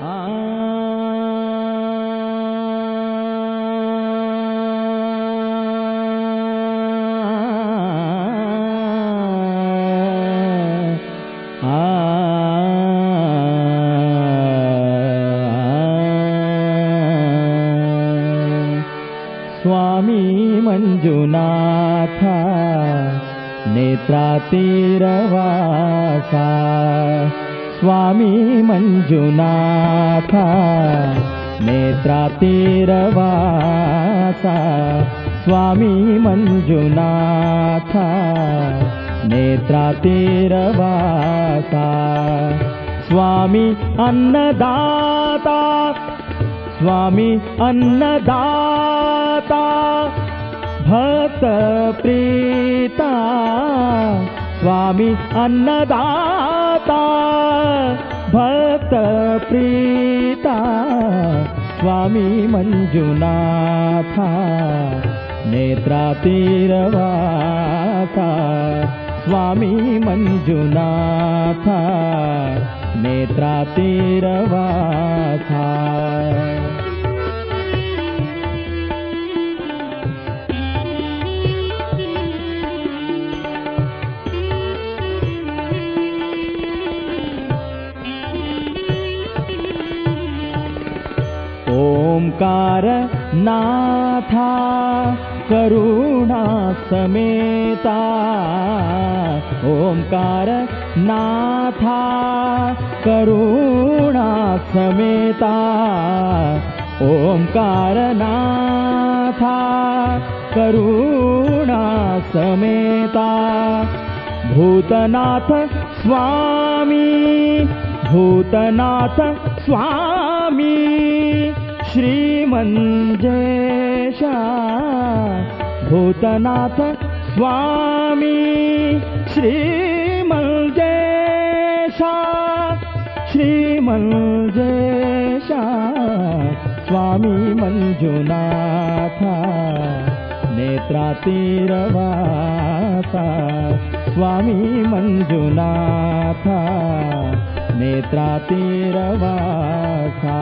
ಆ स्वामी मंजुनाथ नेत्रातीरवासा स्वामी मंजुनाथ नेत्रातीरवासा स्वामी मंजुनाथ नेत्रातीरवासा स्वामी अन्नदाता स्वामी अन्नदाता भक्त प्रीता स्वामी अन्नदाता भक्त प्रीता स्वामी मंजुनाथ नेत्रातीरवासा स्वामी मंजुनाथ नेत्रातीरवासा ओंकार नाथा करुणा समेता ओंकार नाथा करुणा समेता ओंकार नाथा करुणा समेता भूतनाथ स्वामी भूतनाथ स्वामी श्रीमंजेशा भूतनाथ स्वामी श्रीमंजेशा श्रीमंजेशा स्वामी मंजुनाथ नेत्रातीरवासा स्वामी मंजुनाथ नेत्रातीरवासा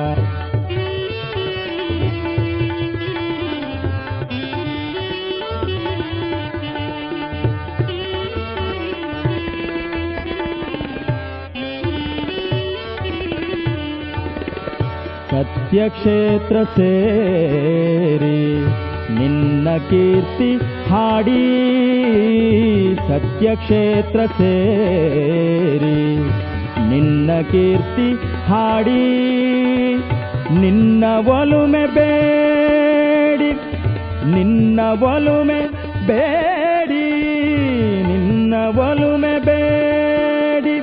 सत्यक्षेत्र ಸೇರಿ ನಿನ್ನ ಕೀರ್ತಿ ಹಾಡಿ ಸತ್ಯಕ್ಷೇತ್ರ ಸೇರಿ ನಿನ್ನ ಕೀರ್ತಿ ಹಾಡಿ ನಿನ್ನ ಒಲುಮೆ ಬೇಡಿ ನಿನ್ನ ಒಲುಮೆ ಬೇಡಿ ನಿನ್ನ ಒಲುಮೆ ಬೇಡಿ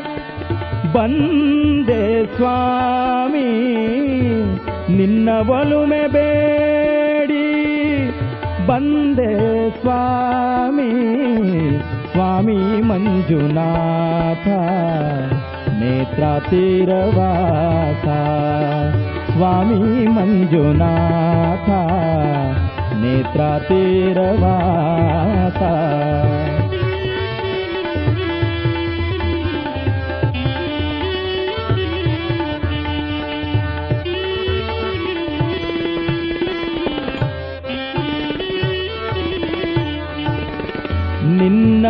ಬಂದೆ ಸ್ವಾಮಿ ನಿನ್ನ ಒಲುಮೆ ಬೇಡಿ ಬಂದೆ ಸ್ವಾಮಿ ಸ್ವಾಮಿ ಮಂಜುನಾಥ ನೇತ್ರಾತೀರವಾಸ ಸ್ವಾಮಿ ಮಂಜುನಾಥ ನೇತ್ರಾತೀರವಾಸ ನಿನ್ನ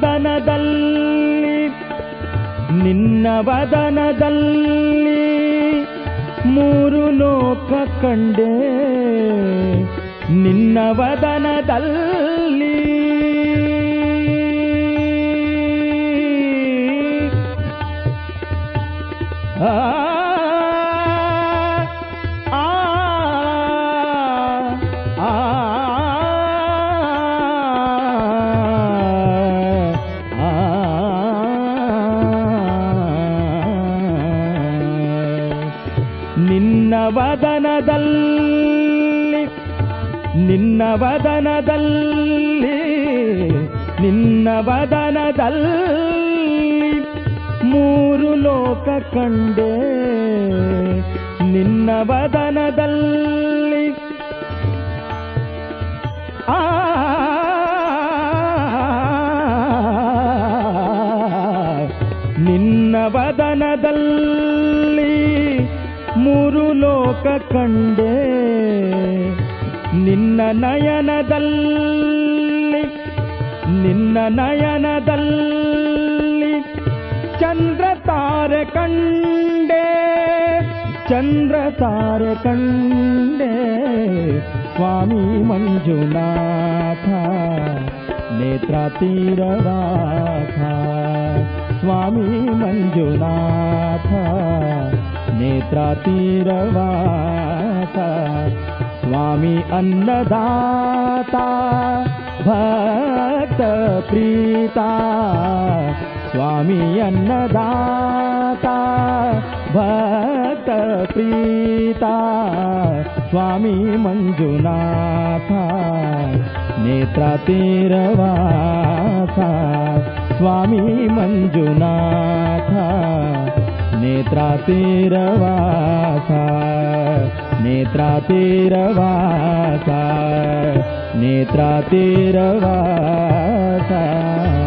ವದನದಲ್ಲಿ ಮೂರು ಲೋಕ ಕಂಡೆ ನಿನ್ನ ವದನದಲ್ಲಿ ನಿನ್ನ ವದನದಲ್ಲಿ ಮೂರು ಲೋಕ ಕಂಡೆ ನಿನ್ನ ವದನದಲ್ಲಿ ನಿನ್ನ ವದನದಲ್ಲಿ ಮೂರು ಲೋಕ ಕಂಡೆ ನಿನ್ನ ನಯನದಲ್ಲಿ, ನಿನ್ನ ನಯನದಲ್ಲಿ ಚಂದ್ರ ತಾರೆ ಕಂಡೆ, ಚಂದ್ರ ತಾರೆ ಕಂಡೆ ಸ್ವಾಮಿ ಮಂಜುನಾಥ ನೇತ್ರಾತೀರವಾಸ, ಸ್ವಾಮಿ ಮಂಜುನಾಥ ನೇತ್ರಾತೀರವಾಸ, ಸ್ವಾಮಿ ಅನ್ನದಾತ ಭಕ್ತ ಪ್ರೀತ, ಸ್ವಾಮಿ ಅನ್ನದಾತ ಭಕ್ತ ಪ್ರೀತ, ಸ್ವಾಮಿ ಮಂಜುನಾಥ ನೇತ್ರಾತೀರವಾಸ, ಸ್ವಾಮಿ ಮಂಜುನಾಥ ನೇತ್ರಾತೀರವಾಸ, ನೇತ್ರಾತೀರವಾಸ, ನೇತ್ರಾತೀರವಾಸ.